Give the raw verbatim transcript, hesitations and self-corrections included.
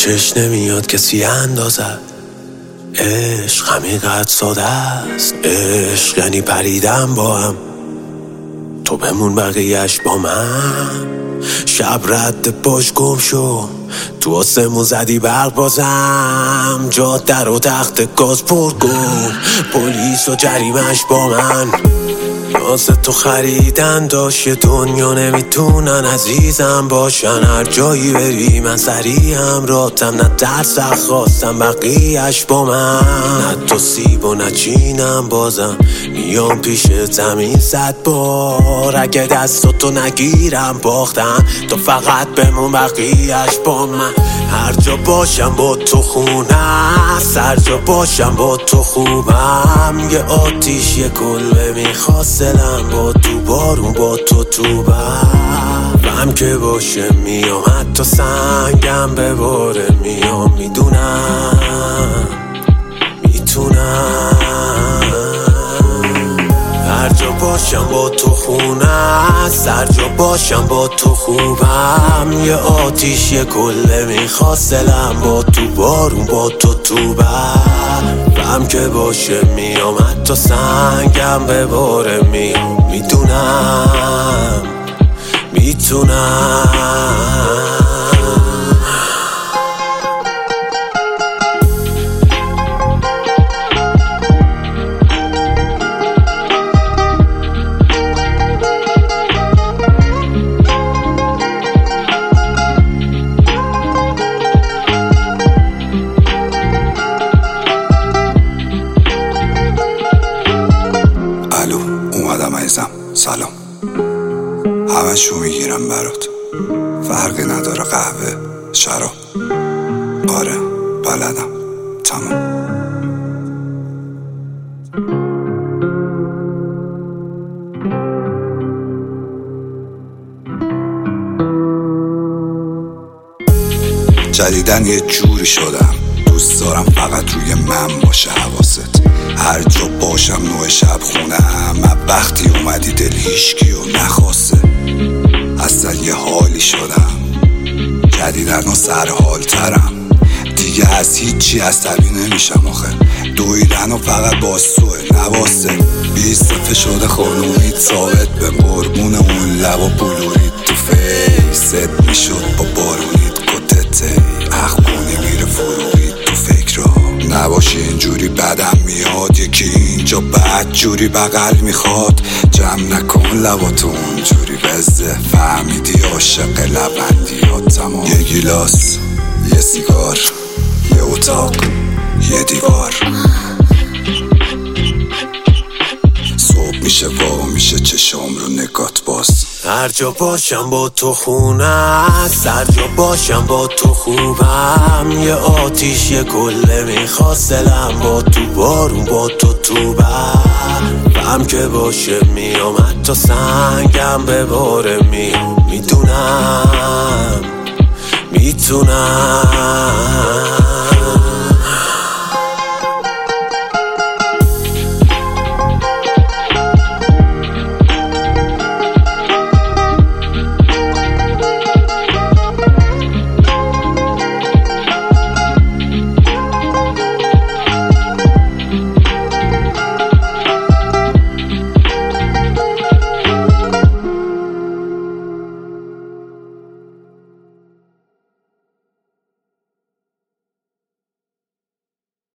چش نمیاد کسی اندازد. عشق همینقدر ساده است. عشق یعنی پریدم با هم، تو بمون بقیهش با من. شب رد باش گم شو، تو آسمون زدی برق بازم. جاده رو تخت گاز پر کن، پلیس و جریمش با من. ناز تو خریدن داشت یه دنیا نمیتونن عزیزم باشن. هر جایی بری من سریعم راتم، نه ترسم خواستم بقیهش با من. نه تو سیب و نه چینم بازم میام پیش زمین صد بار. اگه دستاتو نگیرم باختم، تو فقط بمون بقیهش با من. هر جا باشم با تو خونه است، هر جا باشم با تو خوبم. یه آتیش یه کلبه میخواست دلم، با تو بارون با تو تو بم. غم که باشه میام حتی سنگم به باره میام. میدونم میتونم هر جا باشم با تو خونه است، هر جا باشم با تو خوبم. یه آتیش یه کله میخواست دلم، با تو بارون با تو تو بم. غم که باشه میام حتی سنگم به باره میام. میدونم میتونم سلام، همشو میگیرم برات، فرقی نداره قهوه شراب. آره بلدم، تمام. جدیدن یه جوری شدم، دوست دارم فقط روی من باشه حواست. هر جا باشم نوع شب خونم، وقتی اومدی دل هیشکی و نخواسته. اصلا یه حالی شدم، جدیدن و سرحال ترم. دیگه از هیچی عصبی نمیشم آخه، دویدن و فقط باستوه نواسته. بیست صفحه شده خانومیت ثابت به قربون اون لب و بلورید تو فیست. میشد با بارونیت کتته اخمونی میره فروغید تو فکر را. نباشی اینجوری بدم میاد، یکی اینجا بد جوری بغل میخواد. جمع نکن لباتو اونجوری بزه، فهمیدی عاشق لبندی ها تمام. یه گیلاس، یه سیگار، یه اتاق، یه دیوار. صبح میشه وا میشه چشم رو نگات باز. هر جا باشم با تو خونه است، هر جا باشم با تو خوبم. یه آتیش یه کله میخواست دلم، با تو بارون با تو تو بم. غم که باشه میام حتی سنگم به باره میام. میدونم میتونم